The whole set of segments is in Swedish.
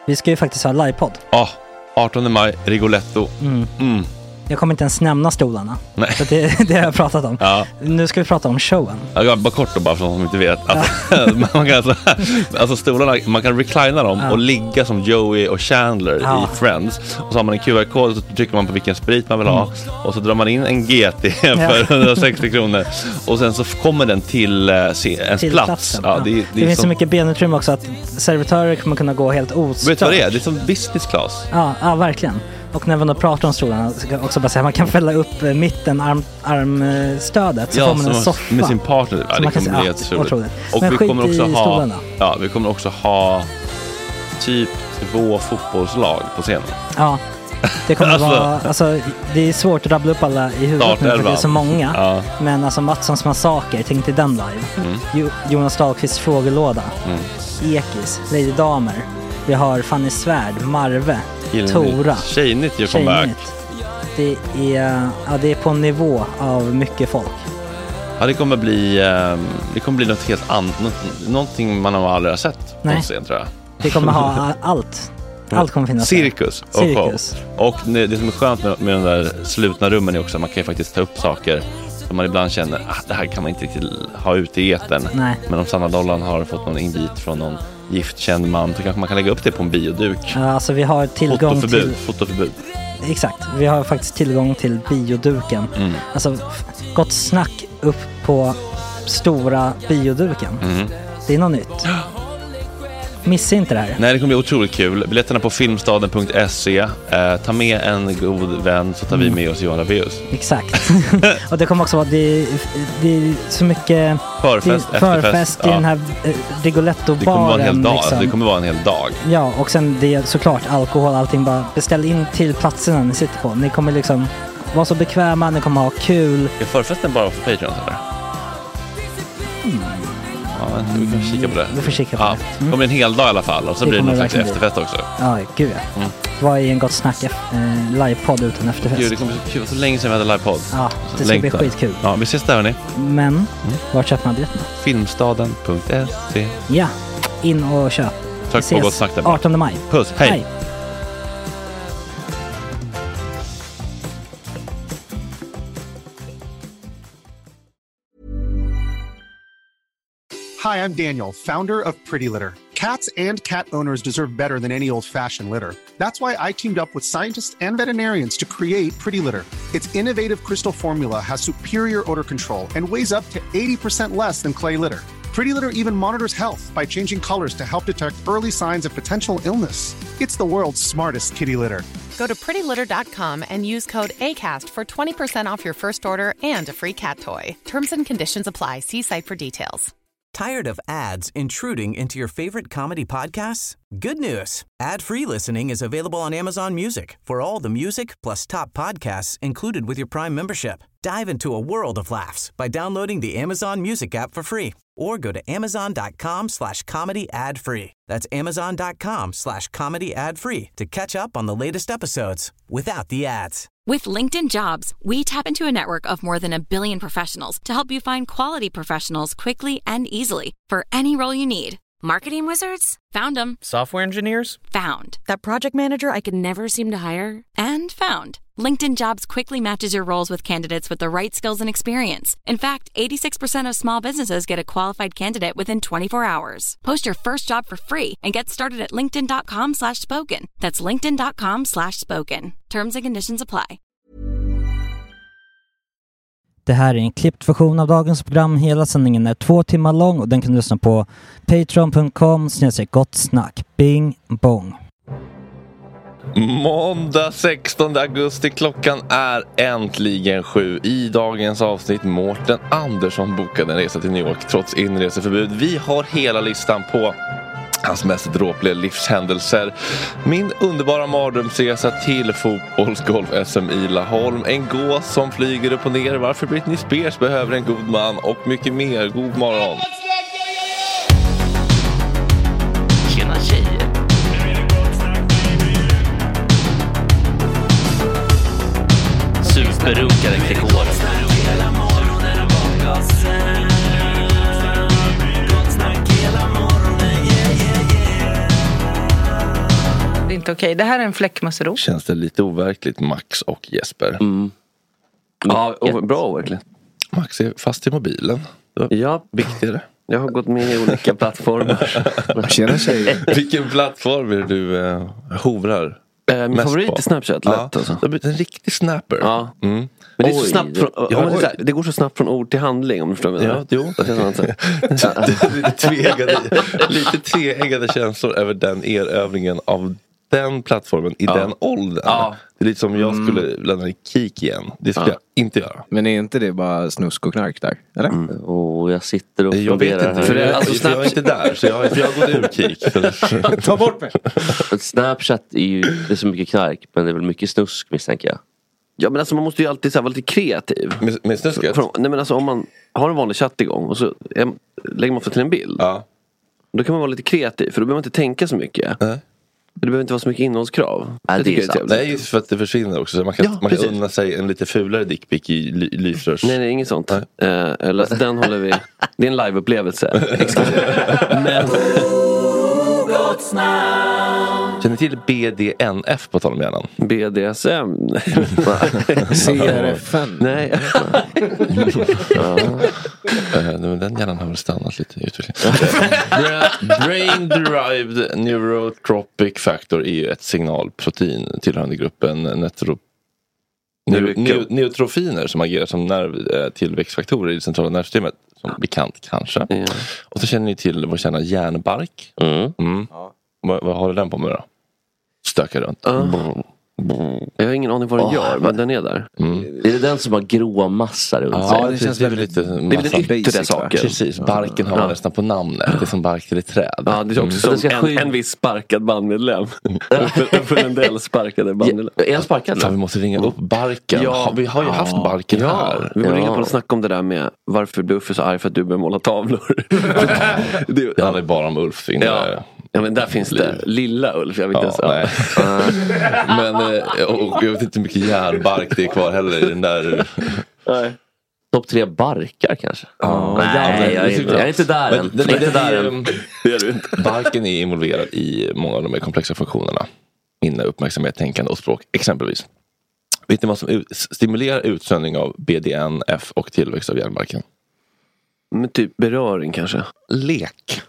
Vi ska ju faktiskt ha livepodd. Ja, 18 maj, Rigoletto. Jag kommer inte ens nämna stolarna. Nej. För det har jag pratat om. Ja. Nu ska vi prata om showen. Ja, bara kort då, bara för de som inte vet. Man kan alltså stolarna, man kan reclina dem och ligga som Joey och Chandler i Friends. Och så har man en QR-kod och så trycker man på vilken sprit man vill ha. Och så drar man in en GT för 160 kronor. Och sen så kommer den till ens plats. Ja, det finns så mycket benutrymme också att servitörer kommer kunna gå helt ostört. Vet du vad det är? Det är som business class. Ja, verkligen. Och när man då pratar om stolarna så kan också bara säga att man kan fälla upp mitten armstödet så får man en soffa med sin partner. Ja, det kommer bli helt otroligt. Och men vi kommer också stolarna. vi kommer också ha typ 2 fotbollslag på scenen. Ja. Det kommer vara, alltså det är svårt att rabbla upp alla i huvudet nu för det är så många. Ja. Men alltså Mattssons massaker, tänk till den live. Jonas Dahlqvists frågelåda. Ekis, Lady Damer. Vi har Fanny Svärd, Marve, Tora. Tjejnytt gör comeback. Det är på en nivå av mycket folk. Ja, det kommer bli något helt annat. Någonting man har aldrig sett på scen, tror jag. Det kommer ha allt. Allt kommer finnas. Cirkus. Och det som är skönt med de där slutna rummen är också att man kan ju faktiskt ta upp saker som man ibland känner det här kan man inte riktigt ha ute i etern. Nej. Men om Sanna Dollan har fått någon invit från någon giftkänd man så kanske man kan lägga upp det på en bioduk. Ja, alltså vi har tillgång till fotoförbud. Exakt, vi har faktiskt tillgång till bioduken. Alltså Gott Snack upp på stora bioduken. Det är något nytt. Missa inte det här. Nej, det kommer bli otroligt kul. Biljetterna på filmstaden.se. Ta med en god vän så tar vi med oss Johan Rabaeus. Exakt. Och det kommer också vara det är så mycket förfest i den här Rigoletto-baren. Det kommer vara en hel dag. Liksom. Det kommer vara en hel dag. Ja, och sen det är såklart alkohol, allting. Bara beställ in till platserna ni sitter på. Ni kommer liksom vara så bekväma, ni kommer ha kul. Är förfesten bara för Patreon eller? Ja, vi kan kika på det. Vi får kika på det. Det kommer en hel dag i alla fall. Och så blir det någon slags efterfest också. Ja, gud ja. Vad är en Gott Snack livepodd utan efterfest? Gud, det kommer bli kul. Så länge sedan vi hade livepodd. Ja, det ska bli skitkul. Ja, vi ses där hörni. Men, vart köper man biljetterna? Filmstaden.se. Ja, in och köp. Tack på Gott Snack där. 18 maj. Puss, hej. Hi, I'm Daniel, founder of Pretty Litter. Cats and cat owners deserve better than any old-fashioned litter. That's why I teamed up with scientists and veterinarians to create Pretty Litter. Its innovative crystal formula has superior odor control and weighs up to 80% less than clay litter. Pretty Litter even monitors health by changing colors to help detect early signs of potential illness. It's the world's smartest kitty litter. Go to prettylitter.com and use code ACAST for 20% off your first order and a free cat toy. Terms and conditions apply. See site for details. Tired of ads intruding into your favorite comedy podcasts? Good news. Ad-free listening is available on Amazon Music for all the music plus top podcasts included with your Prime membership. Dive into a world of laughs by downloading the Amazon Music app for free or go to amazon.com/comedy ad-free. That's amazon.com/comedy ad-free to catch up on the latest episodes without the ads. With LinkedIn Jobs, we tap into a network of more than 1 billion professionals to help you find quality professionals quickly and easily for any role you need. Marketing wizards? Found them. Software engineers? Found. That project manager I could never seem to hire? And found. LinkedIn Jobs quickly matches your roles with candidates with the right skills and experience. In fact, 86% of small businesses get a qualified candidate within 24 hours. Post your first job for free and get started at linkedin.com/spoken. That's linkedin.com/spoken. Terms and conditions apply. Det här är en klippt version av dagens program. Hela sändningen är 2 timmar lång och den kan du lyssna på patreon.com/gottsnack. Bing bong. Måndag 16 augusti, klockan är äntligen 7. I dagens avsnitt Mårten Andersson bokade en resa till New York trots inreseförbud. Vi har hela listan på hans mest dråpliga livshändelser. Min underbara mardrömsresa till fotbollsgolf-SM i Laholm. En gås som flyger upp och ner. Varför Britney Spears behöver en god man och mycket mer. God morgon. Tjena tjejer. Superrunkare Gregor. inte okej. Det här är en fläckmussero. Känns det lite overkligt, Max och Jesper? Ja, bra verkligen. Max är fast i mobilen. Ja, viktigare. Jag har gått med i olika plattformar. Tjena tjejer. Vilken plattform är du hovrar? Min favorit är Snapchat, lätt alltså. En riktig snapper. Ja. Men det är så snabbt det går så snabbt från ord till handling, om du förstår mig. Ja, jo. Lite tveeggade känslor över den erövringen av den plattformen i den åldern. Det är lite som jag skulle lämna i Kik igen. Det ska jag inte göra. Men är inte det bara snusk och knark där? Eller? Jag sitter och jag vet inte. För jag är inte där. Så jag har gått ur Kik. Ta bort mig. Snapchat är ju det är så mycket knark. Men det är väl mycket snusk, misstänker jag. Ja, men alltså man måste ju alltid så här vara lite kreativ. Med snusket? Nej, men alltså om man har en vanlig chatt igång och så lägger man ofta till en bild. Då kan man vara lite kreativ. För då behöver man inte tänka så mycket. Det behöver inte vara så mycket innehållskrav. Det är just för att det försvinner också. Så man kan unna sig en lite fulare dickpic i lysrörs. Nej, inget sånt. Den håller vi. Det är en live-upplevelse. Men känner ni till BDNF på tal om hjärnan? BDSM? CRFN? Nej. Den hjärnan har väl stannat lite i utvecklingen. Brain Derived Neurotropic Factor är ju ett signalprotein tillhörande gruppen neutrofiner som agerar som nervtillväxtfaktorer i det centrala nervsystemet. Som bekant kanske. Och så känner ni till vår kända järnbark. Vad har den på med då? Stökar runt. Jag har ingen aning vad den gör, men den är där. Är det den som har grå massa runt sig? Ja, det känns väldigt lite. Det är lite yttre saker. Precis, barken har man nästan på namnet. Det är som bark till ett träd. Ja, det är också som en viss sparkad bandmedlem. För en del sparkade bandmedlem. Är han sparkad? Fan, vi måste ringa upp barken. Vi har ju haft barken här. Vi borde ringa på och snacka om det där med varför du är så arg för att du börjar måla tavlor. Det handlar bara om Ulf. Ja, men där finns det lilla Ulf, jag vet inte. Men och jag vet inte hur mycket järnbark det är kvar heller i den där. Topp 3 barkar kanske. Nej, jag är inte där än. Barken är involverad i många av de här komplexa funktionerna. Minne, uppmärksamhet, tänkande och språk exempelvis. Vet ni vad som stimulerar utsöndring av BDNF och tillväxt av hjärnbarken? Men typ beröring kanske. Lek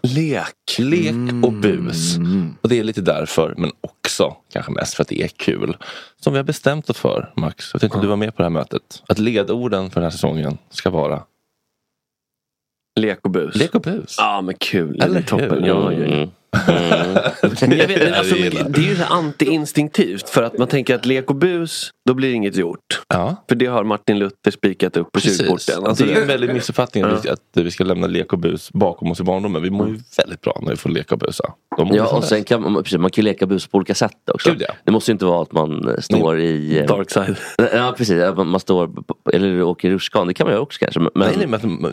och bus. Och det är lite därför, men också kanske mest för att det är kul, som vi har bestämt oss för, Max. Jag vet inte om du var med på det här mötet. Att ledorden för den här säsongen ska vara lek och bus. Ja, men kul. Eller toppen. Ja. Men jag vet, alltså, det är ju anti-instinktivt. För att man tänker att lek och bus, då blir inget gjort. För det har Martin Luther spikat upp på kyrkporten. Alltså, det är en väldigt missuppfattning att vi ska lämna lek och bus bakom oss i barndomen. Vi mår ju väldigt bra när vi får leka och busa. Och sen kan man kan ju leka bus på olika sätt också. Det måste ju inte vara att man står i dark side. Ja, precis. Man står eller åker rutschkan. Det kan man ju också kanske. Men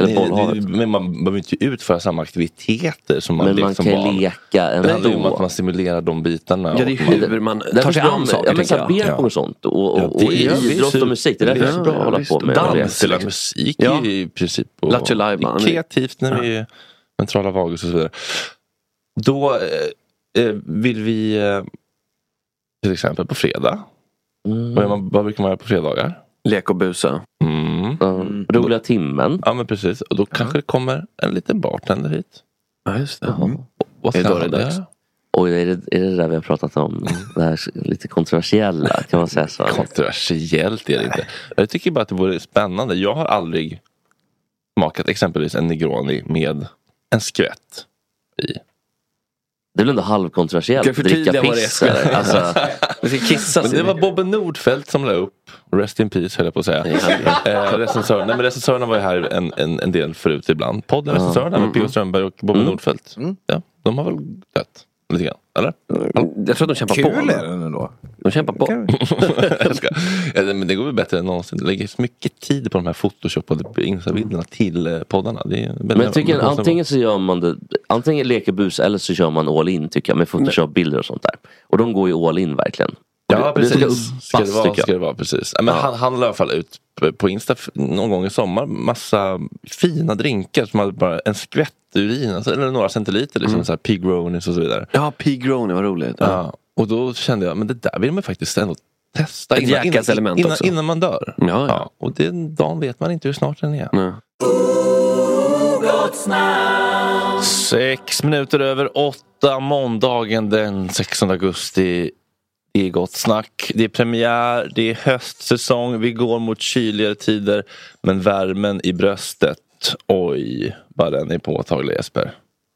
man behöver inte utföra samma aktiviteter som man leker som barn. Men man kan leka ändå. Det handlar ju om att man stimulerar de bitarna. Ja, det är hur man tar sig an saker. Ja, men så och sånt. Och idrott och musik. Det är därför bra att hålla på med. Dans eller musik är i princip kreativt när vi är mentrala vagus och så vidare. Då vill vi till exempel på fredag. Vad brukar man göra på fredagar? Lek och busa. Roliga timmen. Ja, men precis. Och då kanske det kommer en liten bartender hit. Ja, just det. Vad ska det dags? Och är det där vi har pratat om? Det här lite kontroversiella, kan man säga så? Kontroversiellt är det inte. Jag tycker bara att det vore spännande. Jag har aldrig smakat exempelvis en Negroni med en skvätt i. Det är väl ändå halvkontroversiellt att dricka piss. Alltså, men det var Bobbe Nordfeldt som la upp. Rest in peace, höll jag på att säga. Recensörerna var ju här en del förut ibland. Podden recensörerna med P.O. Strömberg och Bobbe Nordfeldt. Ja, de har väl dött lite grann, eller? Jag tror att de kämpar på. Kul är den ändå. De kämpar på. Men det går väl bättre än någonsin. Det lägger så mycket tid på de här photoshopade Insta-bilderna till poddarna. Men jag tycker antingen så gör man det, antingen leker bus eller så kör man all in, tycker jag, med photoshop-bilder och sånt där. Och de går ju all in verkligen. Ja, precis. Ska det vara precis. Men han la i alla fall ut på Insta någon gång i sommar massa fina drinkar som hade bara en skvätt urin, alltså, eller några centiliter liksom, så här pigronis och så vidare. Ja, pigroni var roligt. Ja. Och då kände jag, men det där vill man faktiskt ändå testa innan man dör. Ja. Och den dagen vet man inte hur snart den är. Nej. 6 minuter över 8, måndagen den 16 augusti. Det är Gott Snack. Det är premiär, det är höstsäsong. Vi går mot kyligare tider. Men värmen i bröstet, oj, vad den är påtaglig, Jesper.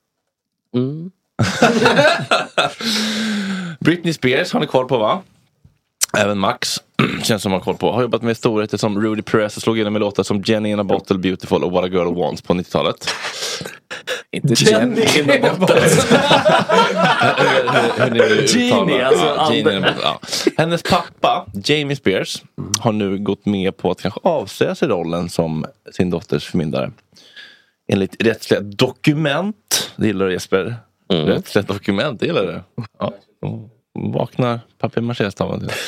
Britney Spears har ni koll på, va? Även Max känns som man har koll på. Har jobbat med storheter som Rudy Perez och slog igenom med låtar som Jenny in a Bottle, Beautiful och What a Girl Wants på 90-talet. Inte Jenny in a Bottle. Genie, alltså Genie in a Bottle, ja. Hennes pappa, Jamie Spears, har nu gått med på att kanske avsäga sig rollen som sin dotters förmyndare. Enligt rättsliga dokument, det gillar du, Jesper. Rättsliga dokument, det gillar du. Ja. Vaknar papier-maché-staven till.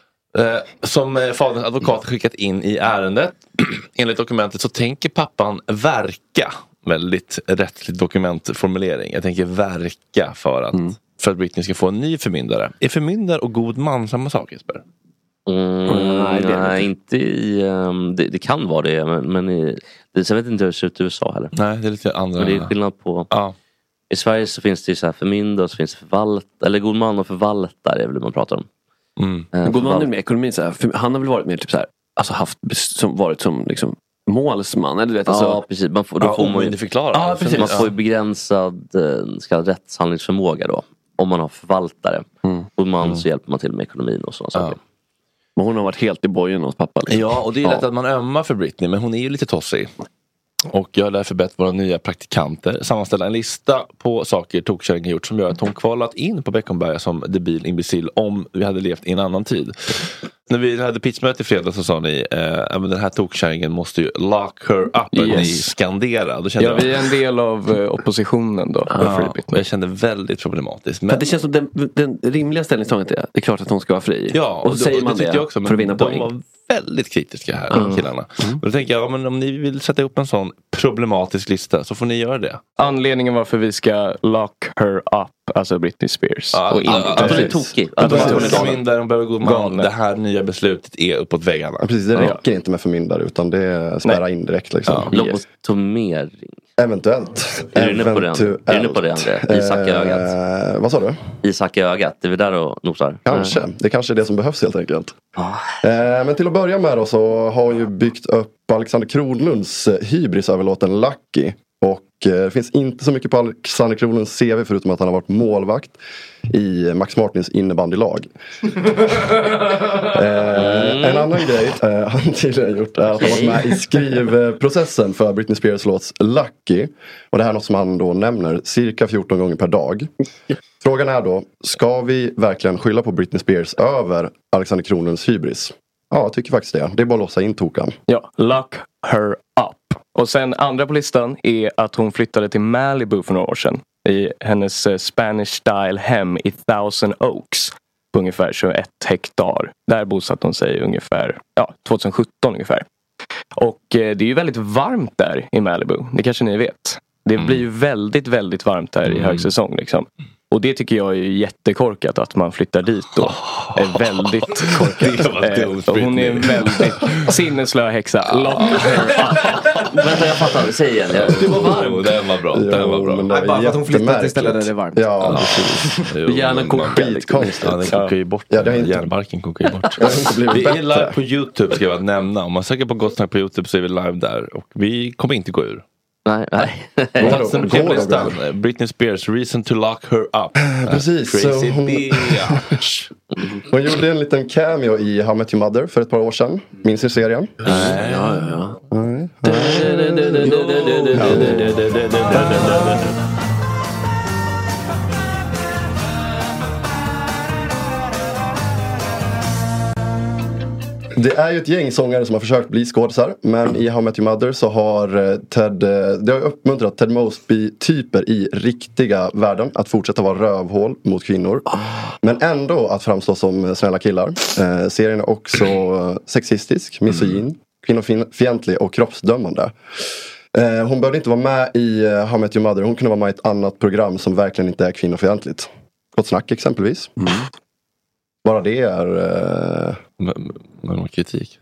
Som faderns advokat skickat in i ärendet. Enligt dokumentet så tänker pappan verka, väldigt rättslig dokumentformulering. Jag tänker verka för att Britney ska få en ny förmyndare. Är förmyndare och god man samma sak, Jesper? Nej, inte i... Det kan vara det, men sen vet inte hur det ser ut i USA heller. Nej, det är lite andra... Men det är skillnad på... Ja. I Sverige så finns det ju så här förmyndare och så finns det eller god man och förvaltare är väl det man pratar om. God man är med ekonomin så här, han har väl varit mer typ så här, alltså varit som liksom målsman, eller du vet, alltså. Ja, precis. Man får, då får man ju förklara. Ja, precis. Man får ju begränsad rättshandlingsförmåga då om man har förvaltare. God man så hjälper man till med ekonomin och sådana saker. Men hon har varit helt i bojen hos pappa. Liksom. Ja, och det är lätt att man ömmar för Britney, men hon är ju lite tossig. Och jag har därför bett våra nya praktikanter sammanställa en lista på saker tokkärringen gjort som gör att hon kvalat in på Beckomberga som debil imbecill om vi hade levt i en annan tid. När vi hade pitchmöte i fredag så sa ni men den här tokkärringen måste ju lock her up. Ni skandera. Då kände vi är en del av oppositionen då. Jag kände väldigt problematiskt. Men det känns som den rimliga ställningstagandet är, det är klart att hon ska vara fri. Ja, och så säger man det jag också, för att vinna poäng. De var väldigt kritiska här, killarna. Och då tänker jag, men om ni vill sätta upp en sån problematisk lista så får ni göra det. Anledningen varför vi ska lock her up, alltså Britney Spears. Och inte tokig. Att hon är förmyndare, hon behöver god man. Det här nya beslutet är uppåt väggarna. Ja, precis, det räcker inte med förmyndare utan det är spärra in direkt liksom. Lobotomering. Eventuellt. Är du inne på det, André? Isak i ögat. Vad sa du? Isak i ögat, det är vi där och nosar. Kanske, det kanske är det som behövs helt enkelt. Men till att börja med då så har hon ju byggt upp Alexander Kronlunds hybris över låten Lucky. Och det finns inte så mycket på Alexander Kronlunds CV förutom att han har varit målvakt i Max Martins innebandylag. En annan grej han tidigare gjort är att han varit med i skrivprocessen för Britney Spears låts Lucky. Och det här är något som han då nämner cirka 14 gånger per dag. Frågan är då, ska vi verkligen skylla på Britney Spears över Alexander Kronlunds hybris? Ja, jag tycker faktiskt det. Det är bara att låsa in tokan. Ja, lock her up. Och sen andra på listan är att hon flyttade till Malibu för några år sedan. I hennes Spanish style hem i Thousand Oaks. På ungefär 21 hektar. Där bosatte hon sig ungefär 2017 ungefär. Och det är ju väldigt varmt där i Malibu. Det kanske ni vet. Det blir ju väldigt, väldigt varmt där i högsäsong liksom. Och det tycker jag är jättekorkat att man flyttar dit då. Är väldigt korkat. Hon är en väldigt sinneslö häxa. Vänta, jag fattar. Säg igen. Det var varmt. Den var bra. Den var bra. Bara för att hon flyttar till stället där det är varmt. Ja, precis. Gärna skitkonstigt. Ja, den kokar ju bort. Järnbarken kokar ju bort. Vi är live på YouTube, ska jag nämna. Om man söker på Gott Snack på YouTube så är vi live där. Och vi kommer inte gå ur. Nej. Britney Spears, Reason to Lock Her Up. Precis. Crazy bitch. Hon gjorde en liten cameo i How I Met Your Mother för ett par år sedan. Minns ni serien? Ja. Det är ju ett gäng sångare som har försökt bli skådisar. Men i How I Met Your Mother så har det har uppmuntrat Ted Mosby-typer i riktiga världen att fortsätta vara rövhål mot kvinnor. Men ändå att framstå som snälla killar. Serien är också sexistisk, misogyn, kvinnofientlig och kroppsdömande. Hon behövde inte vara med i How I Met Your Mother. Hon kunde vara med i ett annat program som verkligen inte är kvinnofientligt. Gott snack exempelvis. Bara det är... Men kritik.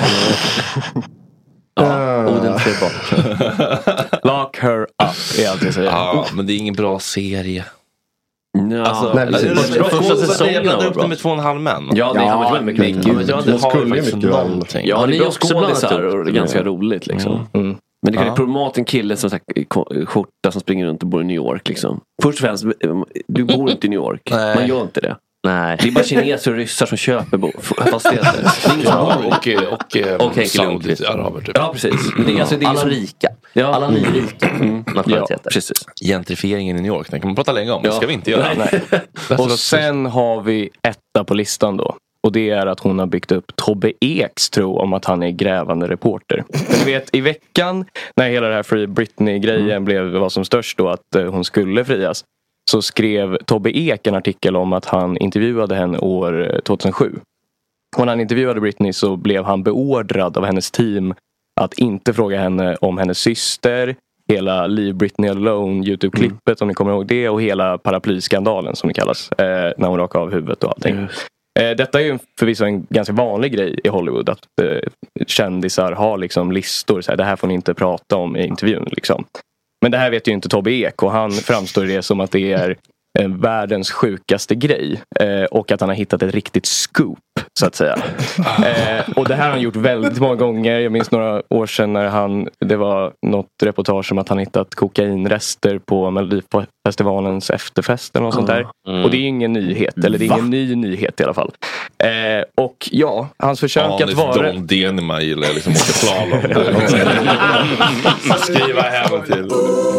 Oden för bort. Lock her up är allt jag säger. Ja, men det är ingen bra serie. Ja, alltså, nej, första säsongen jag blandade upp dem med 2,5 män. Ja, det har varit mycket. Det skulle ju mycket någonting. Ja, det är också skådisar och det är ganska roligt liksom. Men det kan ju problematiskt en kille som skjorta som springer runt och bor i New York liksom. Först och främst, du bor inte i New York. Man gör inte det. Nej. Det är bara kineser och ryssar som köper fastigheter. Och Saudi-araber typ. Ja, precis. Det är, alltså, det är alla rika. Ja. Alla nyrika nationaliteter. Ja, precis. Gentrifieringen i New York, den kan man prata länge om. Det ska vi inte göra. Nej. Och sen har vi etta på listan då. Och det är att hon har byggt upp Tobbe Eks tro om att han är grävande reporter. Men du vet, i veckan när hela det här Free Britney-grejen var som störst då, att hon skulle frias, så skrev Tobbe Ek en artikel om att han intervjuade henne år 2007. Och när han intervjuade Britney så blev han beordrad av hennes team att inte fråga henne om hennes syster, hela Leave Britney Alone YouTube-klippet om ni kommer ihåg det, och hela paraplyskandalen som det kallas, när hon rakade av huvudet och allting. Detta är ju förvisso en ganska vanlig grej i Hollywood, att kändisar har liksom listor, så här, det här får ni inte prata om i intervjun liksom. Men det här vet ju inte Tobbe Ek, och han framstår det som att det är världens sjukaste grej. Och att han har hittat ett riktigt scoop, så att säga. Och det här har han gjort väldigt många gånger. Jag minns några år sedan när det var något reportage om att han hittat kokainrester på Melodifestivalens efterfest eller något sånt där. Och det är ingen nyhet, eller det är ingen ny nyhet i alla fall. Och ja, hans försök att vara... Don Denima gillar jag liksom åka slalom. Skriva hem till.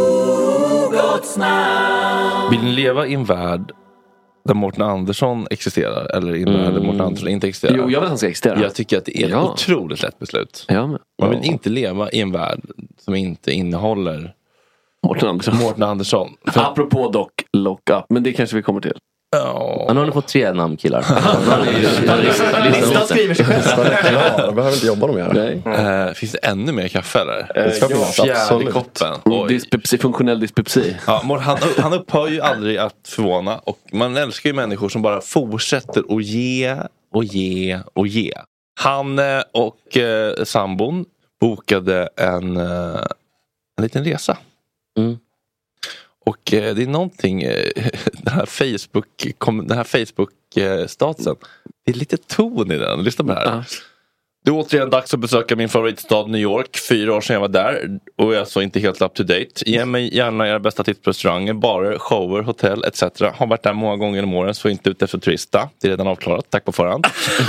Vill ni leva i en värld där Mårten Andersson existerar, eller i en värld där Mårten Andersson inte existerar? Jo, jag vill att han ska existera. Jag tycker att det är ett otroligt lätt beslut. Man vill inte leva i en värld som inte innehåller Mårten Andersson. Apropå dock Lock Up, men det kanske vi kommer till. Han har fått 3 namn, killar. Listan skriver sig själv. Jag behöver inte jobba mer. Finns det ännu mer kaffe eller? Fjärde koppen. Funktionell dyspepsi. Ja, han upphör ju aldrig att förvåna. Och man älskar ju människor som bara fortsätter att ge. Han och sambon bokade en liten resa. Och det är någonting, den här Facebook-statusen, det är lite ton i den. Lyssna på det här. Det är återigen dags att besöka min favoritstad New York. 4 år sedan jag var där och jag är så inte helt up to date. Ge mig gärna era bästa tips på restauranger, barer, shower, hotell etc. Har varit där många gånger om åren, så inte ute efter turista. Det är redan avklarat, tack på förhand.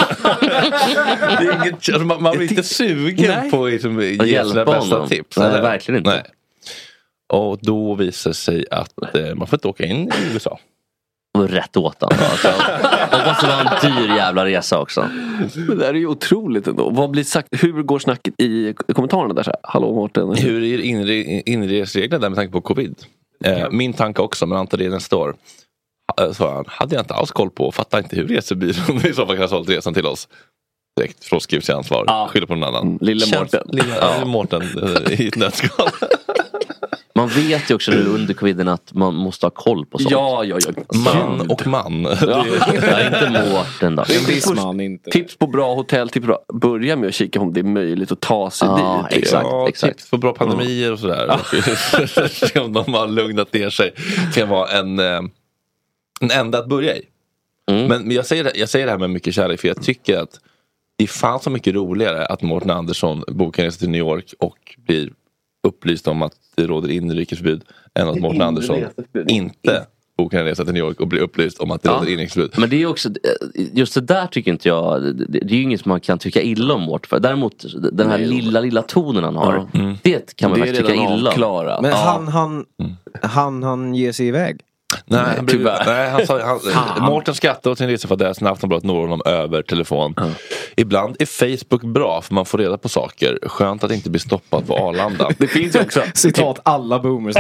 Det är inget, alltså, man blir inte sugen på liksom, att ge sina bästa tips. Nej, verkligen inte. Nej. Och då visar sig att man får inte åka in i USA. Och rätt åt han. Alltså. Det måste vara en dyr jävla resa också. Men det här är ju otroligt ändå. Vad blir sagt? Hur går snacket i kommentarerna där? Så här, hallå Mårten. Hur är inresregler där med tanke på covid? Min tanke också, men antar det nästa år. Så hade jag inte alls koll på och fattar inte hur resebyrån i så fall kan ha sålt resan till oss. Direkt frånskrivs i ansvar. Skyller på någon annan. Lille Mårten. Lille Mårten i ett nötskal. Man vet ju också nu under coviden att man måste ha koll på sånt. Ja. Man och man. Ja, inte Mårten då. Tips på bra hotell. Börja med att kika om det är möjligt att ta sig dit. Exakt. Tips på bra pandemier och sådär. Se om de har lugnat ner sig. Det kan vara en ända att börja i. Men jag säger det här med mycket kärlek, för jag tycker att det fanns så mycket roligare att Mårten Andersson bokar en resa till New York och blir upplyst om att det råder inrikesförbud, än att Mårten Andersson inte bokar en resa till New York och blir upplyst om att det råder inrikesförbud. Men det är också, just det där tycker inte jag, det är ju inget som man kan tycka illa om Mårten för. Däremot den här lilla tonen han har, det kan man faktiskt tycka illa om. Men han ger sig iväg. Nej, Mårten skrattar åt sin resa för att Aftonbladet når honom över telefon. Ibland är Facebook bra för man får reda på saker. Skönt att inte bli stoppad på Arlanda. Det finns ju också citat alla boomers.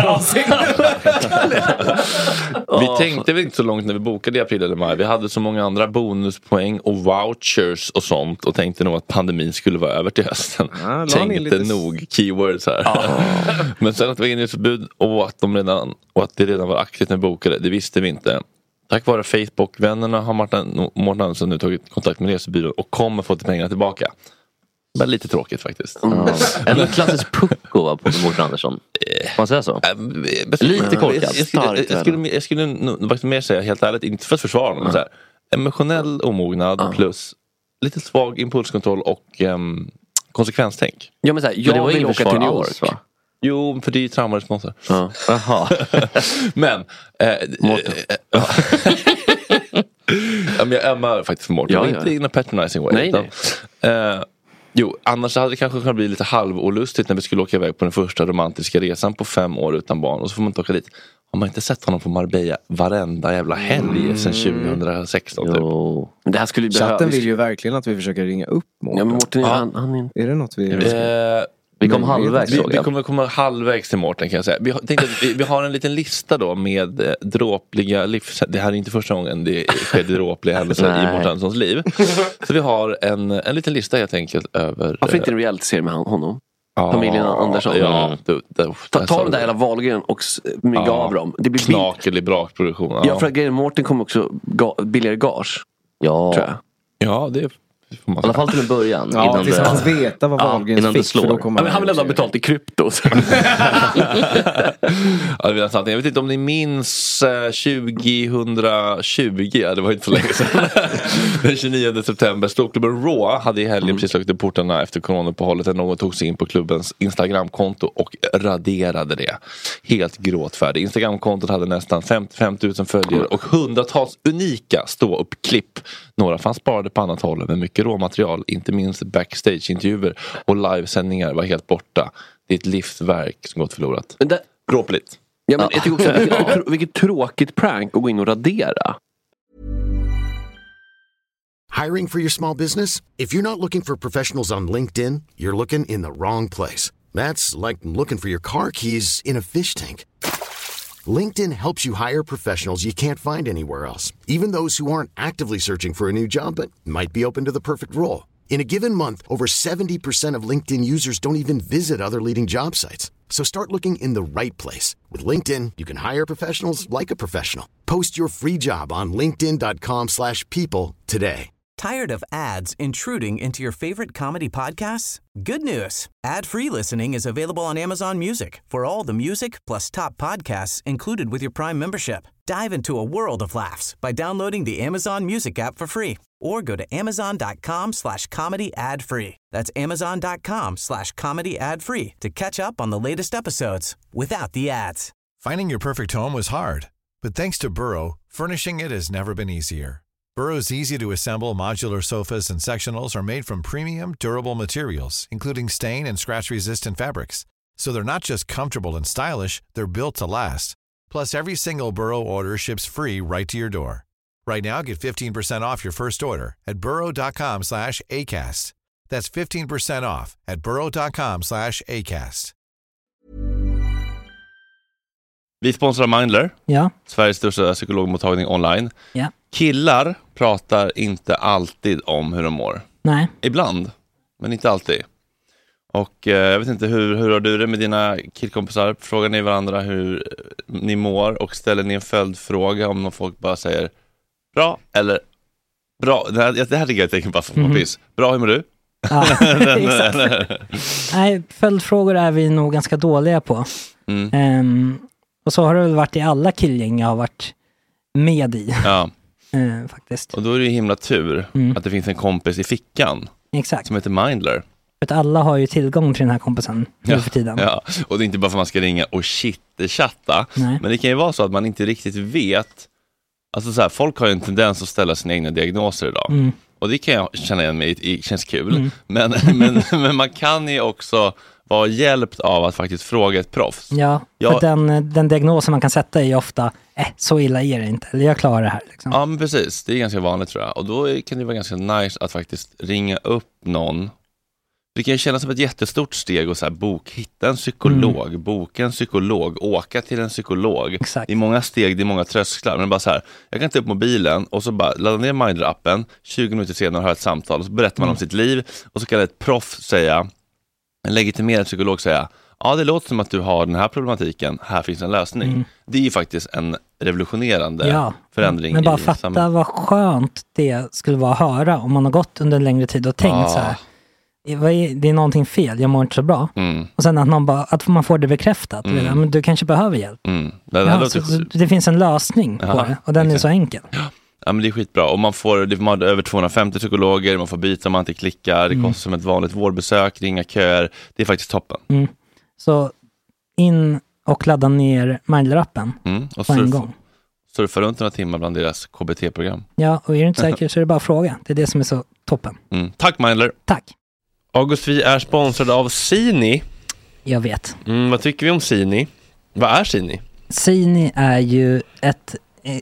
Vi tänkte väl inte så långt när vi bokade i april eller maj. Vi hade så många andra bonuspoäng och vouchers och sånt, och tänkte nog att pandemin skulle vara över till hösten. Tänkte nog keywords här. Men sen att det var inrikesförbud och att det redan var aktivt när vi bokade, det visste vi inte. Tack vare Facebook-vännerna har Mårten Andersson nu tagit kontakt med resebyrån och kommer få pengarna tillbaka. Men lite tråkigt faktiskt. En klassisk pucko på Mårten Andersson. Får man säga så? Lite korkat. Jag skulle faktiskt mer säga helt ärligt, inte för att försvara men så här, emotionell omognad plus lite svag impulskontroll och konsekvenstänk. Ja men så här, jag vill åka till New York. Va? Jo, för det är ju traumaresponser. Jaha. Men men jag ömmar faktiskt för Mårten. Inte in a patronizing way. Nej. Jo, annars hade det kanske kunnat bli lite halvolustigt när vi skulle åka iväg på den första romantiska resan på 5 år utan barn. Och så får man inte åka dit. Har man inte sett honom på Marbella varenda jävla helg sedan 2016 typ? Men det här skulle Chatten vill ju verkligen att vi försöker ringa upp Mårten. Ja, men Mårten, han är det något vi... Vi kom halvvägs. Vi kommer komma halvvägs till Mårten kan jag säga. Vi har en liten lista då med dråpliga livs... Det här är inte första gången det sker dråpliga händelser i Mårten Anderssons liv. Så vi har en liten lista helt enkelt över... Varför inte en rejält ser med honom? Familjen Andersson. Ja, ta den där hela valgren och mygga av dem. Det blir knakelig brakproduktion. Ja, för att grejen Mårten kommer också billigare gage. Ja. Tror jag. Ja, det i alla fall till en början. Ja, tills han veta vad Wahlgrens fick. Slår. Han vill ändå ha betalt i krypto. Jag vet inte om ni minns 2020, det var inte för länge sedan. Den 29 september, storklubben Raw hade i helgen precis slagit upp portarna efter coronauppehållet när någon tog sig in på klubbens Instagramkonto och raderade det. Helt gråtfärdig. Instagramkontot hade nästan 55 000 följare och hundratals unika stå-upp-klipp. Några fanns sparade på annat håll, men mycket råmaterial, inte minst backstage-intervjuer och livesändningar var helt borta. Det är ett livsverk som gått förlorat. Dråpligt. Ja, men jag tycker också vilket tråkigt prank att gå in och radera. Hiring for your small business? If you're not looking for professionals on LinkedIn, you're looking in the wrong place. That's like looking for your car keys in a fish tank. LinkedIn helps you hire professionals you can't find anywhere else, even those who aren't actively searching for a new job but might be open to the perfect role. In a given month, over 70% of LinkedIn users don't even visit other leading job sites. So start looking in the right place. With LinkedIn, you can hire professionals like a professional. Post your free job on linkedin.com/people today. Tired of ads intruding into your favorite comedy podcasts? Good news. Ad-free listening is available on Amazon Music for all the music plus top podcasts included with your Prime membership. Dive into a world of laughs by downloading the Amazon Music app for free or go to amazon.com/comedy ad-free. That's amazon.com/comedy ad-free to catch up on the latest episodes without the ads. Finding your perfect home was hard, but thanks to Burrow, furnishing it has never been easier. Burrow's easy-to-assemble modular sofas and sectionals are made from premium, durable materials, including stain and scratch-resistant fabrics. So they're not just comfortable and stylish, they're built to last. Plus, every single Burrow order ships free right to your door. Right now, get 15% off your first order at burrow.com/ACAST. That's 15% off at burrow.com/ACAST. Vi sponsrar Mindler. Ja. Sveriges största psykologmottagning online. Ja. Killar pratar inte alltid om hur de mår. Nej. Ibland, men inte alltid. Och jag vet inte, hur har du det med dina killkompisar? Frågar ni varandra hur ni mår och ställer ni en följdfråga om någon folk bara säger bra eller bra? Det här tycker jag är ett tecken på piss. Bra, hur mår du? Ja, exakt. Nej, följdfrågor är vi nog ganska dåliga på. Och så har det väl varit i alla killgäng jag har varit med i. Ja. Faktiskt. Och då är det ju himla tur att det finns en kompis i fickan. Exakt. Som heter Mindler. För att alla har ju tillgång till den här kompisen nu för tiden. Ja, och det är inte bara för att man ska ringa och chatta. Men det kan ju vara så att man inte riktigt vet. Alltså så här, folk har ju en tendens att ställa sina egna diagnoser idag. Och det kan jag känna igen mig, det känns kul. Men man kan ju också vara hjälpt av att faktiskt fråga ett proffs. Ja, för den diagnosen man kan sätta är ju ofta så illa är det inte, eller jag klarar det här. Liksom. Ja, men precis. Det är ganska vanligt tror jag. Och då kan det vara ganska nice att faktiskt ringa upp någon. Det kan ju kännas som ett jättestort steg och så här, hitta en psykolog, boka en psykolog, åka till en psykolog. Exakt. Det är många steg, det är många trösklar. Men bara så här, jag kan ta upp mobilen och så bara ladda ner Mindler-appen, 20 minuter senare har ett samtal och så berättar man om sitt liv och så kan ett proff säga, en legitimerad psykolog säga, ja, det låter som att du har den här problematiken, här finns en lösning. Det är ju faktiskt en revolutionerande förändring. Men bara fatta vad skönt det skulle vara att höra om man har gått under en längre tid och tänkt så här, det är någonting fel, jag mår inte så bra. Och sen att man får det bekräftat. Men du kanske behöver hjälp. Det finns en lösning på det och den är så enkel. Ja, men det är skitbra. Och man får över 250 psykologer, man får byta om man inte klickar, det kostar som ett vanligt vårdbesök, ringa köer. Det är faktiskt toppen. Så in och ladda ner Mindler-appen och på en gång. Surfa runt några timmar bland deras KBT-program. Ja, och är du inte säker så är det bara fråga. Det är det som är så toppen. Tack Mindler. Tack. August, vi är sponsrade av Sini. Jag vet. Vad tycker vi om Sini? Vad är Sini? Sini är ju ett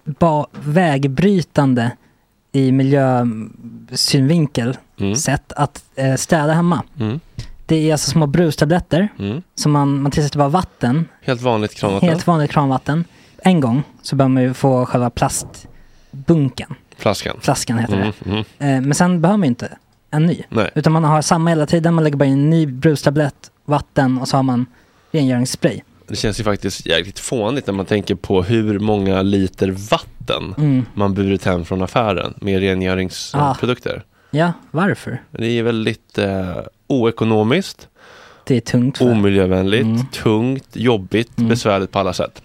vägbrytande i miljösynvinkel sätt att städa hemma. Det är alltså små brustabletter som man tillsätter bara vatten. Helt vanligt kranvatten. Helt vanligt kranvatten. En gång så bör man ju få själva plastbunken. Flaskan heter det. Men sen behöver man inte en ny. Nej. Utan man har samma hela tiden. Man lägger bara in en ny brustablett, vatten och så har man rengöringsspray. Det känns ju faktiskt jäkligt fånigt när man tänker på hur många liter vatten man burit hem från affären med rengöringsprodukter. Ja, varför? Det är väldigt oekonomiskt. Det är tungt. Omiljövänligt, tungt, jobbigt, besvärligt på alla sätt.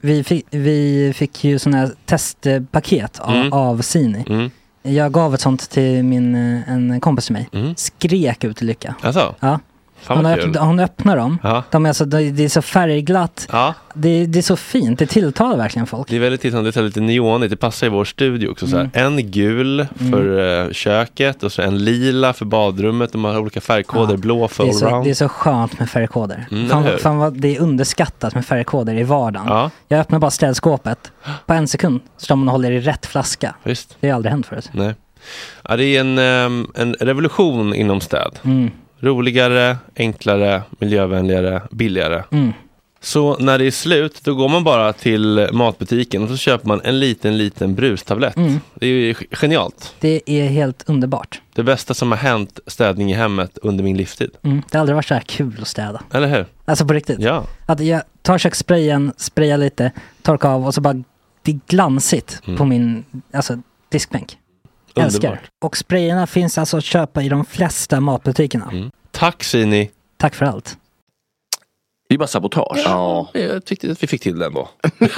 Vi fick ju sådana här testpaket av Sini. Jag gav ett sånt till en kompis till mig. Skrek ut i lycka. Alltså? Ja. Hon öppnar dem. De är alltså, det är så färgglatt. Det är så fint. Det tilltalar verkligen folk. Det är väldigt tilltalande. Det är lite neonigt. Det passar i vår studio också. Så här. En gul för köket och så en lila för badrummet. De har olika färgkoder. Blå för allround. Det är så skönt med färgkoder. Fan vad det är underskattat med färgkoder i vardagen. Jag öppnar bara ställskåpet. På en sekund står man och håller i rätt flaska. Visst. Det har aldrig hänt förut. Nej. Ja, det är en revolution inom städ. Roligare, enklare, miljövänligare, billigare. Så när det är slut, då går man bara till matbutiken och så köper man en liten brustablett. Det är ju genialt. Det är helt underbart. Det bästa som har hänt städning i hemmet under min livstid. Det har aldrig varit så här kul att städa. Eller hur? Alltså på riktigt. Ja. Att jag tar kökssprayen, sprayar lite, torkar av och så bara det är glansigt på min diskbänk. Älskar. Och sprayerna finns alltså att köpa i de flesta matbutikerna. Tack Sini. Tack för allt. Det är bara sabotage. Ja, jag tyckte att vi fick till den då.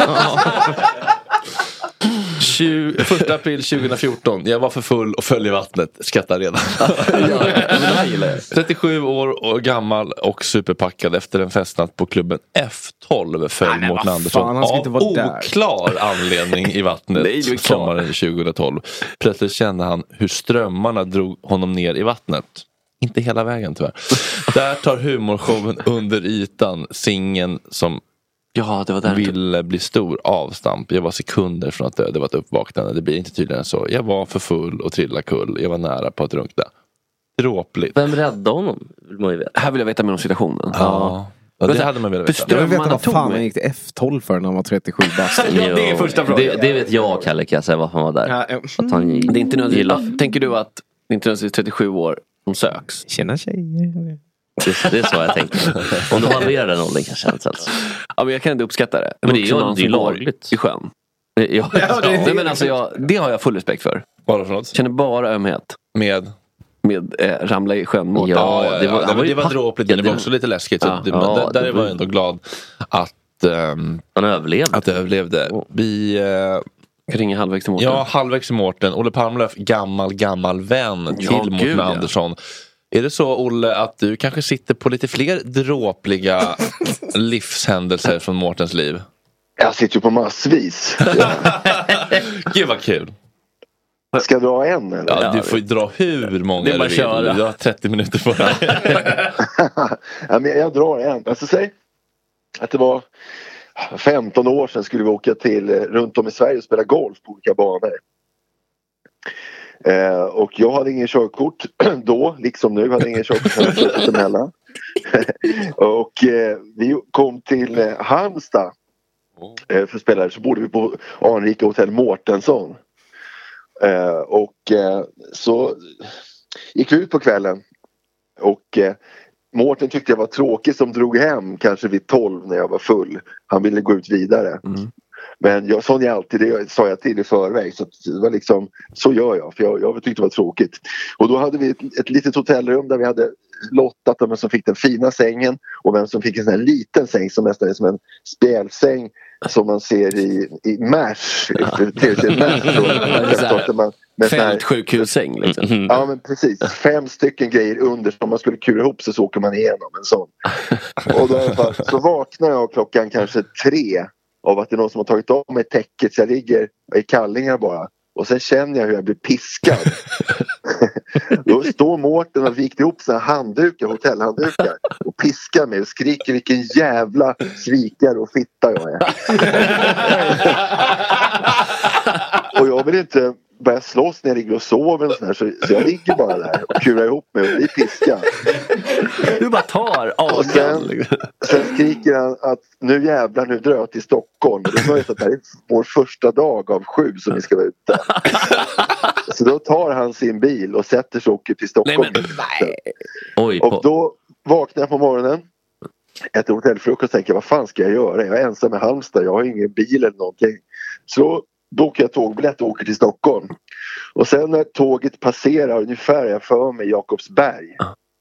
1 april 2014. Jag var för full och föll i vattnet. Skrattar redan. 37 år och gammal och superpackad efter en festnatt på klubben F12 föll mot Andersson av oklar anledning i vattnet sommaren 2012. Plötsligt kände han hur strömmarna drog honom ner i vattnet. Inte hela vägen tyvärr. Där tar humorshowen under ytan singen som ville bli stor avstamp. Jag var sekunder från att dö. Det var ett uppvaknande. Det blir inte tydligare så. Jag var för full och trillade kull. Jag var nära på att drunkna. Dråpligt. Vem räddade honom? Här vill jag veta mer om situationen. Ja, det hade man velat veta. Jag vill veta vad fan han gick till F12 för när han var 37 bast. Det är första frågan. Det vet jag, Kalle, kan jag säga varför han var där. Att han det är inte nödvändigt. Tänker du att det inte är 37 år som söks? Tjena tjejer. Det är så jag tänkte. Om du halverar den åldern kanske inte alls. Ja, men jag kan inte uppskatta det. Men det är ju lagligt i sjön. Men alltså det har jag full respekt för. Bara för något. Känner bara ömhet. Med ramla i sjön. Det var dråpligt. Det var också lite läskigt. Där var jag ändå glad att han överlevde. Att det överlevde. Vi ringer halvvägs till Mårten. Ja, halvvägs till Mårten. Olle Palmlöf, gammal vän till Mårten Andersson. Är det så, Olle, att du kanske sitter på lite fler dråpliga livshändelser från Mårtens liv? Jag sitter ju på massvis. Gud vad kul. Ska jag dra en? Eller? Ja, du får ju dra hur många du vill. Du har 30 minuter på dig. Ja, men jag drar en. Alltså säg att det var 15 år sedan skulle vi åka till runt om i Sverige och spela golf på olika banor. Och jag hade ingen körkort då, liksom nu hade ingen körkort emellan. Och vi kom till Halmstad för spelare, så bodde vi på Anrika hotell Mårtensson. Och så gick vi ut på kvällen och Mårten tyckte jag var tråkig som drog hem kanske vid 12 när jag var full. Han ville gå ut vidare. Men sån är alltid, det sa jag till i förväg. Så det var liksom, så gör jag. För jag tyckte det var tråkigt. Och då hade vi ett litet hotellrum där vi hade lottat om vem som fick den fina sängen. Och vem som fick en sån här liten säng som nästan är som en spjälsäng. Som man ser i MASH. Fältsjukhussäng liksom. Ja men precis, 5 stycken grejer under som man skulle kura ihop så åker man igenom en sån. Och då i alla fall, så vaknar jag klockan kanske 3 av att det är någon som har tagit av mig täcket så jag ligger i kallingar bara. Och sen känner jag hur jag blir piskad. Då står Mårten och vikt ihop sina handdukar, hotellhanddukar och piskar mig och skriker vilken jävla svikare och fitta jag är. Och jag vill inte börja slåss när jag ligger och sover och sådär, så jag ligger bara där och kurar ihop mig och blir piskad. Du bara tar och sen skriker han att nu jävlar, nu drar jag till Stockholm. Och då vet jag att det här är vår första dag av 7 som vi ska vara ute. Så då tar han sin bil och sätter sig och åker till Stockholm. Och då vaknar jag på morgonen, äter hotellfrukost och tänker vad fan ska jag göra? Jag är ensam i Halmstad, jag har ingen bil eller någonting. Så bokar jag tågbiljett och åker till Stockholm. Och sen när tåget passerar ungefär, jag för mig Jakobsberg.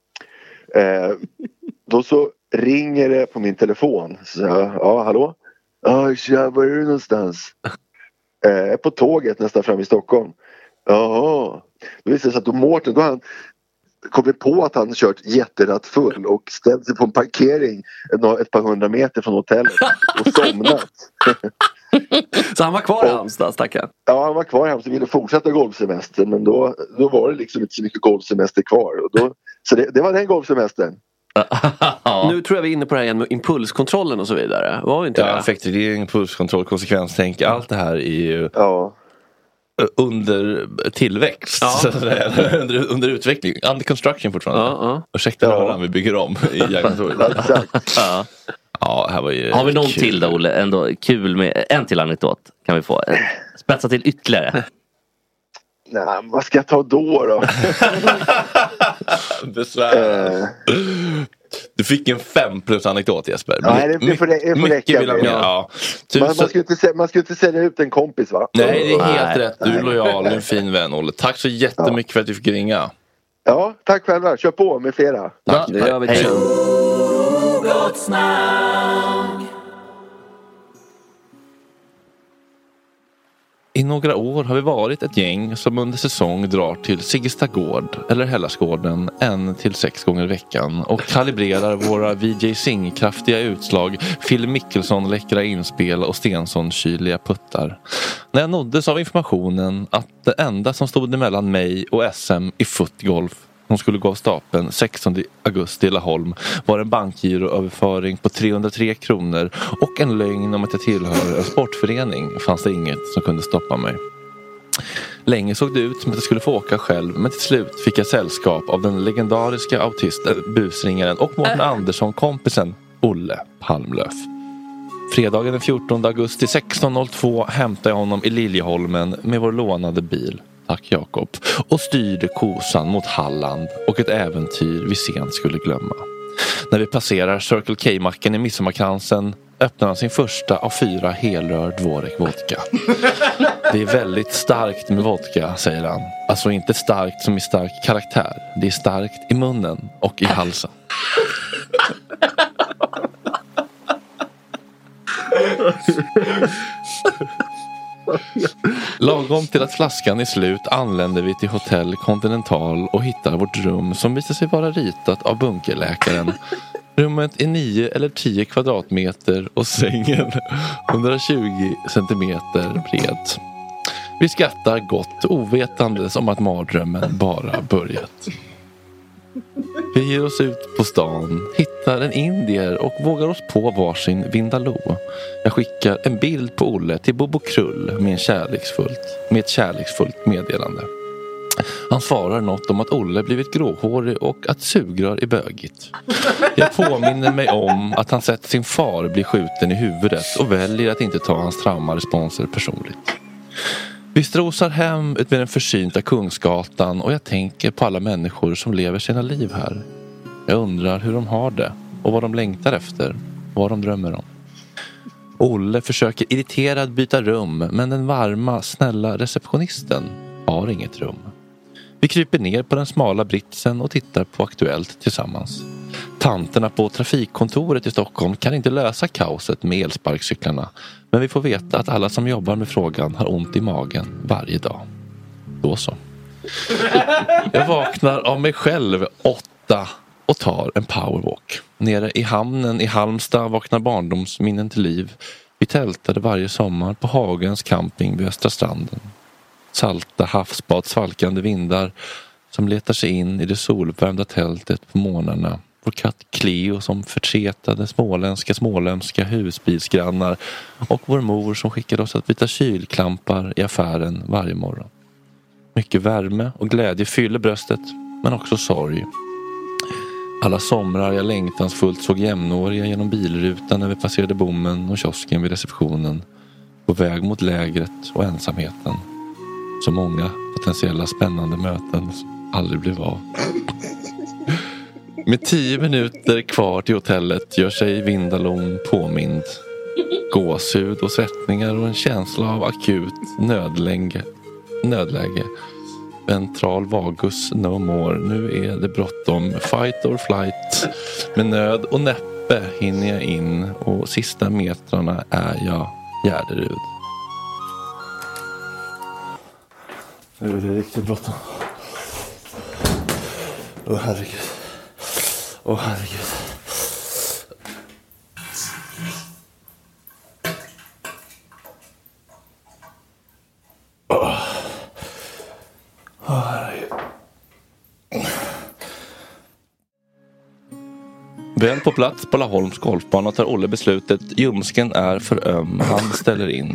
Då så ringer det på min telefon. Så ja, hallå? Ja, tja, var är du någonstans? På tåget nästan fram i Stockholm. Jaha. Då visade det sig att Mårten, då han kommit på att han kört jätterattfull och ställt sig på en parkering ett par 100 meter från hotellet och somnat. Så han var kvar i Halmstad, stackaren? Ja, han var kvar i Halmstad och ville fortsätta golfsemester. Men då var det liksom inte så mycket golfsemester kvar. Och så det var den golfsemestern. Nu tror jag vi är inne på det här igen med impulskontrollen och så vidare. Var inte det? Effektreglering, impulskontroll, konsekvenstänk. Allt det här är ju under tillväxt. under utveckling. Under construction fortfarande. Ursäkta röran, vi bygger om i Jägartorget. Ja, här var ju har vi någon kul till då, Olle? Ändå kul med en till anekdot kan vi få. Spetsa till ytterligare. Nej, vad ska jag ta då? Besvär. Du fick en 5+ anekdot, Jesper. Nej, det får räcka. Man ska inte sälja ut en kompis, va? Nej, det är helt rätt. Du är lojal, en fin vän, Olle. Tack så jättemycket för att du fick ringa. Ja, tack själva. Kör på med flera. Tack. Det gör vi. Hej. I några år har vi varit ett gäng som under säsong drar till Siggestagård eller Hellasgården 1-6 gånger i veckan och kalibrerar våra VJ Sing-kraftiga utslag, Phil Mickelson läckra inspel och Stensson kyliga puttar. När jag nåddes av informationen att det enda som stod emellan mig och SM i footgolf som skulle gå av stapeln 16 augusti i Laholm var en bankgiroöverföring på 303 kronor och en lögn om att jag tillhör en sportförening fanns det inget som kunde stoppa mig. Länge såg det ut som att jag skulle få åka själv, men till slut fick jag sällskap av den legendariska autisten, busringaren och Mårten Andersson, kompisen Olle Palmlöf. Fredagen den 14 augusti 16.02 hämtade jag honom i Liljeholmen med vår lånade bil. Tack Jakob. Och styrde kosan mot Halland och ett äventyr vi sent skulle glömma. När vi passerar Circle K-macken i Midsommarkransen öppnar han sin första av 4 helrör Dvorek vodka. Det är väldigt starkt med vodka, säger han. Alltså inte starkt som i stark karaktär. Det är starkt i munnen och i halsen. Lagom till att flaskan är slut anländer vi till Hotell Continental och hittar vårt rum som visar sig vara ritat av bunkerläkaren. Rummet är 9 eller 10 kvadratmeter och sängen 120 centimeter bred. Vi skrattar gott ovetandes om att mardrömmen bara börjat. Vi ger oss ut på stan, hittar en indier och vågar oss på varsin Vindaloo. Jag skickar en bild på Olle till Bobo Krull med ett kärleksfullt meddelande. Han svarar något om att Olle blivit gråhårig och att sugrör är bögigt. Jag påminner mig om att han sett sin far bli skjuten i huvudet och väljer att inte ta hans traumaresponser personligt. Vi strosar hem ut med den försynta Kungsgatan och jag tänker på alla människor som lever sina liv här. Jag undrar hur de har det och vad de längtar efter och vad de drömmer om. Olle försöker irriterad byta rum, men den varma, snälla receptionisten har inget rum. Vi kryper ner på den smala britsen och tittar på Aktuellt tillsammans. Tanterna på trafikkontoret i Stockholm kan inte lösa kaoset med elsparkcyklarna, men vi får veta att alla som jobbar med frågan har ont i magen varje dag. Då så. Jag vaknar av mig själv 8 och tar en powerwalk. Nere i hamnen i Halmstad vaknar barndomsminnen till liv. Vi tältade varje sommar på Hagens camping vid Östra stranden. Salta havsbad, svalkande vindar som letar sig in i det soluppvärmda tältet på morgnarna. Vår katt Cleo som förtretade småländska husbilsgrannar och vår mor som skickade oss att byta kylklampar i affären varje morgon. Mycket värme och glädje fyller bröstet, men också sorg. Alla somrar jag längtansfullt såg jämnåriga genom bilrutan när vi passerade bommen och kiosken vid receptionen, på väg mot lägret och ensamheten. Så många potentiella spännande möten som aldrig blev av. Med 10 minuter kvar till hotellet gör sig Vindalon påmind. Gåshud och svettningar och en känsla av akut nödläge. Ventral vagus no more. Nu är det bråttom. Fight or flight. Med nöd och näppe hinner jag in och sista metrarna är jag Gärderud. Nu är det riktigt bråttom. Åh herregud. Åh herregud. Väl på plats på Laholms golfbana tar Olle beslutet. Ljumsken är för öm. Han ställer in.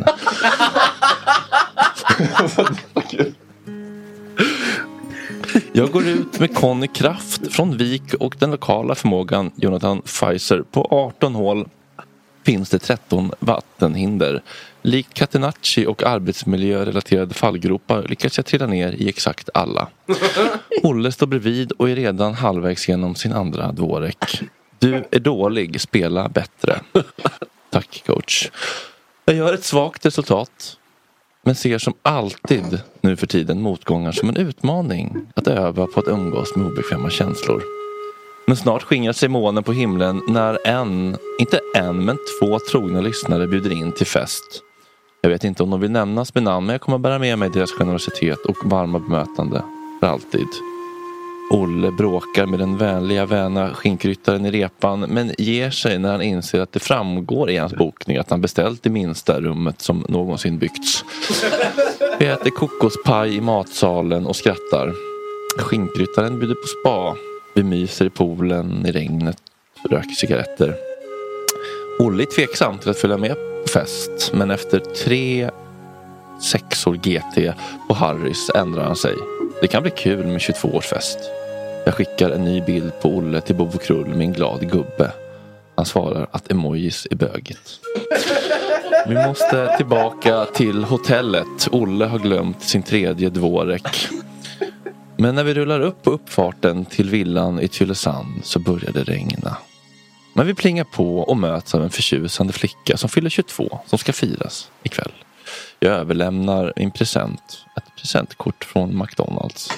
Jag går ut med Conny Kraft från Vik och den lokala förmågan Jonathan Pfizer. På 18 hål finns det 13 vattenhinder. Likt Catenacci och arbetsmiljörelaterade fallgropar lyckas jag trilla ner i exakt alla. Olle står bredvid och är redan halvvägs genom sin andra dvårek. Du är dålig, spela bättre. Tack coach. Jag gör ett svagt resultat, men ser som alltid nu för tiden motgångar som en utmaning att öva på att umgås med obekväma känslor. Men snart skingrar sig månen på himlen när inte en men 2 trogna lyssnare bjuder in till fest. Jag vet inte om de vill nämnas med namn, men jag kommer bära med mig deras generositet och varma bemötande för alltid. Olle bråkar med den vänliga väna skinkryttaren i repan, men ger sig när han inser att det framgår i hans bokning att han beställt det minsta rummet som någonsin byggts. Vi äter kokospaj i matsalen och skrattar. Skinkryttaren bjuder på spa. Vi myser i poolen i regnet och röker cigaretter. Olle är tveksam till att följa med på fest, men efter 3 6-or GT på Harrys ändrar han sig. Det kan bli kul med 22-årsfest. Jag skickar en ny bild på Olle till Bobo Krull med en glad gubbe. Han svarar att emojis är bögigt. Vi måste tillbaka till hotellet. Olle har glömt sin 3:e dvårek. Men när vi rullar upp på uppfarten till villan i Tylösand så börjar det regna. Men vi plingar på och möts av en förtjusande flicka som fyller 22 som ska firas ikväll. Jag överlämnar min present, ett presentkort från McDonalds.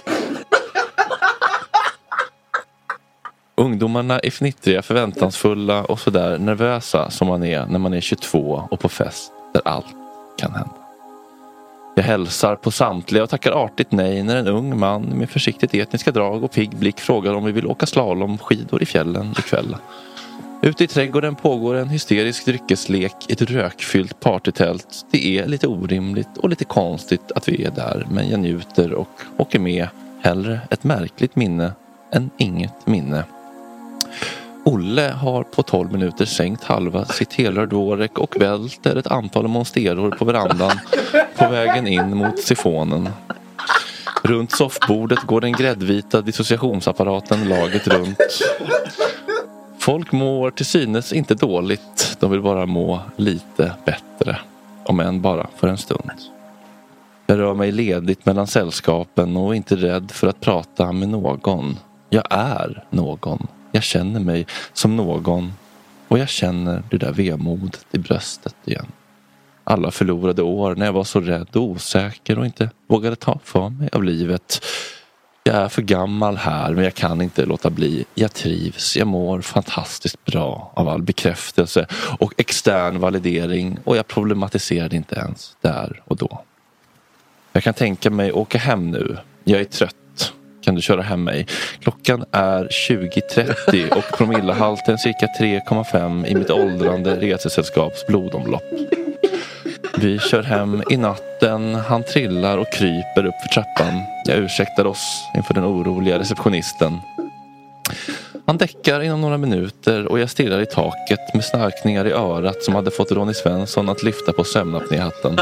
Ungdomarna är fnittriga, förväntansfulla och sådär nervösa som man är när man är 22 och på fest där allt kan hända. Jag hälsar på samtliga och tackar artigt nej när en ung man med försiktigt etniska drag och pigg blick frågar om vi vill åka slalomskidor i fjällen ikväll. Ute i trädgården pågår en hysterisk dryckeslek i ett rökfyllt partytält. Det är lite orimligt och lite konstigt att vi är där, men jag njuter och åker med. Hellre ett märkligt minne än inget minne. Olle har på 12 minuter sänkt halva sitt helrördvårek och välter ett antal monsteror på verandan på vägen in mot sifonen. Runt soffbordet går den gräddvita dissociationsapparaten laget runt. Folk mår till synes inte dåligt. De vill bara må lite bättre. Om än bara för en stund. Jag rör mig ledigt mellan sällskapen och är inte rädd för att prata med någon. Jag är någon. Jag känner mig som någon. Och jag känner det där vemodet i bröstet igen. Alla förlorade år när jag var så rädd och osäker och inte vågade ta för mig av livet. Jag är för gammal här, men jag kan inte låta bli. Jag trivs, jag mår fantastiskt bra av all bekräftelse och extern validering. Och jag problematiserade inte ens där och då. Jag kan tänka mig åka hem nu. Jag är trött. Kan du köra hem mig? Klockan är 20:30 och promillehalten cirka 3,5 i mitt åldrande resesällskaps blodomlopp. Vi kör hem i natten. Han trillar och kryper upp för trappan. Jag ursäktar oss inför den oroliga receptionisten. Han däckar inom några minuter och jag stirrar i taket med snarkningar i örat som hade fått Ronny Svensson att lyfta på sömnapnéhatten.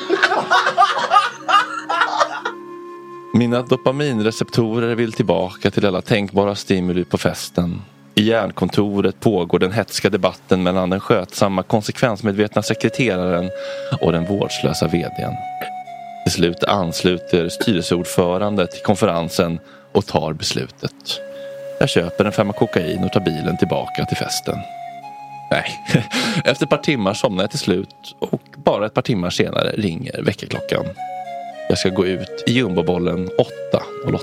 Mina dopaminreceptorer vill tillbaka till alla tänkbara stimuli på festen. I hjärnkontoret pågår den hetska debatten mellan den skötsamma, konsekvensmedvetna sekreteraren och den vårdslösa vdn. Till slut ansluter styrelseordförande till konferensen och tar beslutet. Jag köper en 5 kokain och tar bilen tillbaka till festen. Nej, efter ett par timmar somnar jag till slut och bara ett par timmar senare ringer väckarklockan. Jag ska gå ut i jumbobollen 8:08.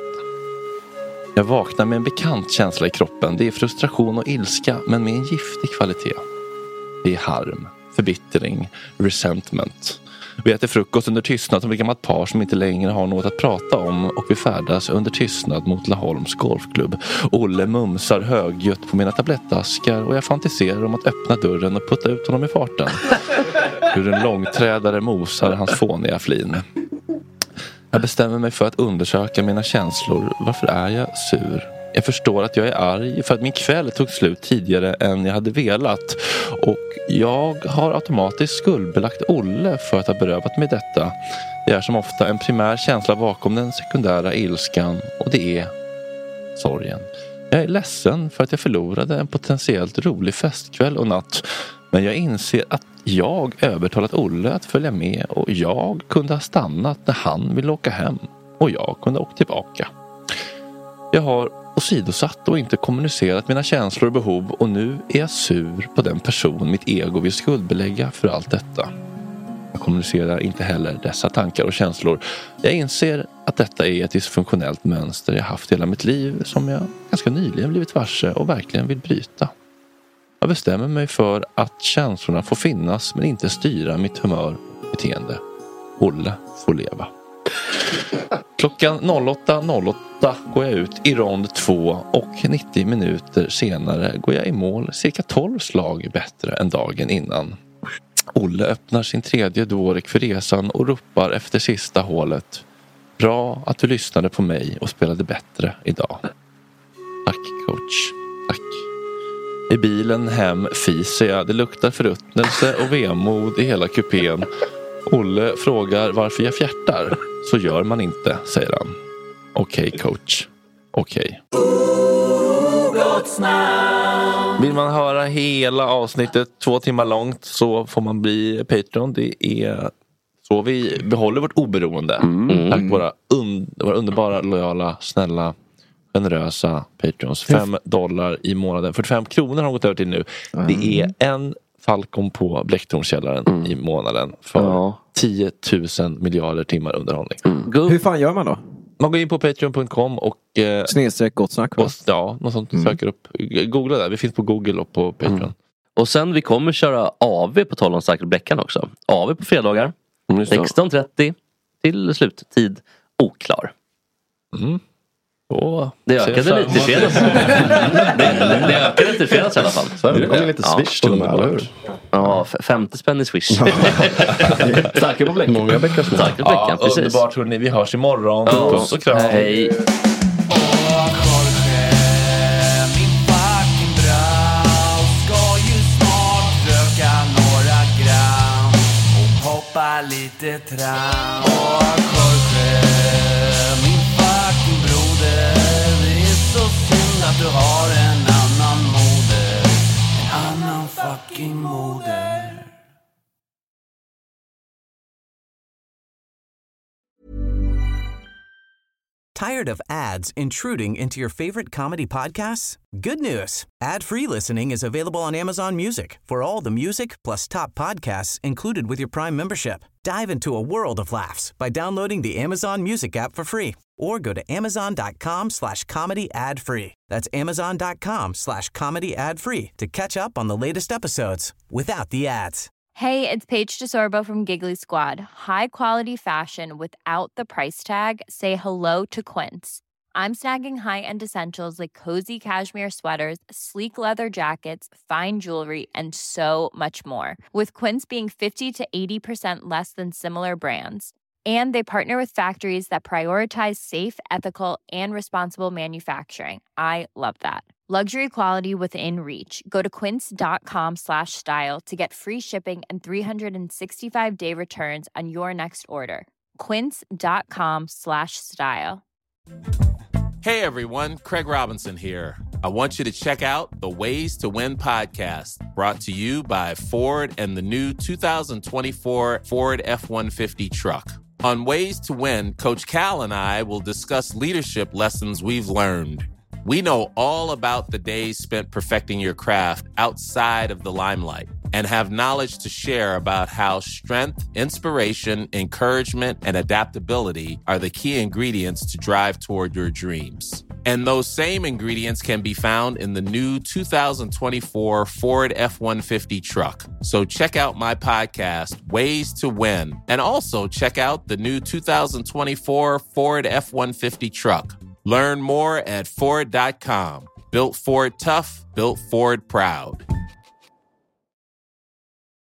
Jag vaknar med en bekant känsla i kroppen. Det är frustration och ilska, men med en giftig kvalitet. Det är harm, förbittring, resentment. Vi äter frukost under tystnad som ett gammalt par som inte längre har något att prata om, och vi färdas under tystnad mot Laholms golfklubb. Olle mumsar högljutt på mina tablettaskar och jag fantiserar om att öppna dörren och putta ut honom i farten. Hur en långträdare mosar hans fåniga flin. Jag bestämmer mig för att undersöka mina känslor. Varför är jag sur? Jag förstår att jag är arg för att min kväll tog slut tidigare än jag hade velat. Och jag har automatiskt skuldbelagt Olle för att ha berövat mig detta. Det är som ofta en primär känsla bakom den sekundära ilskan. Och det är sorgen. Jag är ledsen för att jag förlorade en potentiellt rolig festkväll och natt. Men jag inser att jag övertalat Olle att följa med och jag kunde ha stannat när han ville åka hem och jag kunde ha åkt tillbaka. Jag har åsidosatt och inte kommunicerat mina känslor och behov och nu är jag sur på den person mitt ego vill skuldbelägga för allt detta. Jag kommunicerar inte heller dessa tankar och känslor. Jag inser att detta är ett dysfunktionellt mönster jag haft hela mitt liv som jag ganska nyligen blivit varse och verkligen vill bryta. Jag bestämmer mig för att känslorna får finnas men inte styra mitt humör och beteende. Olle får leva. Klockan 08:08 går jag ut i rond 2 och 90 minuter senare går jag i mål cirka 12 slag bättre än dagen innan. Olle öppnar sin 3:e dårek för resan och ropar efter sista hålet. Bra att du lyssnade på mig och spelade bättre idag. Tack coach. Tack. I bilen hem fiser jag. Det luktar förruttnelse och vemod i hela kupén. Olle frågar varför jag fjärtar. Så gör man inte, säger han. Okej, coach. Okej. Vill man höra hela avsnittet 2 timmar långt så får man bli Patreon. Det är så vi behåller vårt oberoende. Tack våra underbara, lojala, snälla, generösa Patreons. $5 i månaden. 45 kronor har gått över till nu. Det är en Falcon på Blecktornskällaren i månaden för 10 000 miljarder timmar underhållning. Hur fan gör man då? Man går in på patreon.com och snedstreck gott snack. Ja, något sånt. Söker upp. Googla där. Vi finns på Google och på Patreon. Och sen vi kommer köra AV på tal om Säker Bläckan också. AV på fredagar. 16:30 till sluttid oklar. Det ökade lite i fredags. Det ökade lite i fredags i alla fall. Så det kommer lite swish till de här, eller hur? Ja, 50 spänn i swish. Tackar på Bläckan. Många bäckar små. Tackar på Bläckan, precis. Underbart hörni, vi hörs imorgon. Puss och kram. Hej. Lite tram och Jorge, min fucking broder. Det är så synd att du har en annan moder. En annan fucking moder. Tired of ads intruding into your favorite comedy podcasts? Good news. Ad-free listening is available on Amazon Music for all the music plus top podcasts included with your Prime membership. Dive into a world of laughs by downloading the Amazon Music app for free or go to amazon.com/comedy ad-free. That's amazon.com/comedy ad-free to catch up on the latest episodes without the ads. Hey, it's Paige DeSorbo from Giggly Squad. High quality fashion without the price tag. Say hello to Quince. I'm snagging high-end essentials like cozy cashmere sweaters, sleek leather jackets, fine jewelry, and so much more. With Quince being 50 to 80% less than similar brands. And they partner with factories that prioritize safe, ethical, and responsible manufacturing. I love that. Luxury quality within reach. Go to quince.com/style to get free shipping and 365-day returns on your next order. Quince.com/style. Hey everyone, Craig Robinson here. I want you to check out the Ways to Win podcast, brought to you by Ford and the new 2024 Ford F-150 truck. On Ways to Win, Coach Cal and I will discuss leadership lessons we've learned. We know all about the days spent perfecting your craft outside of the limelight and have knowledge to share about how strength, inspiration, encouragement, and adaptability are the key ingredients to drive toward your dreams. And those same ingredients can be found in the new 2024 Ford F-150 truck. So check out my podcast, Ways to Win, and also check out the new 2024 Ford F-150 truck. Learn more at Ford.com. Built Ford tough, built Ford proud.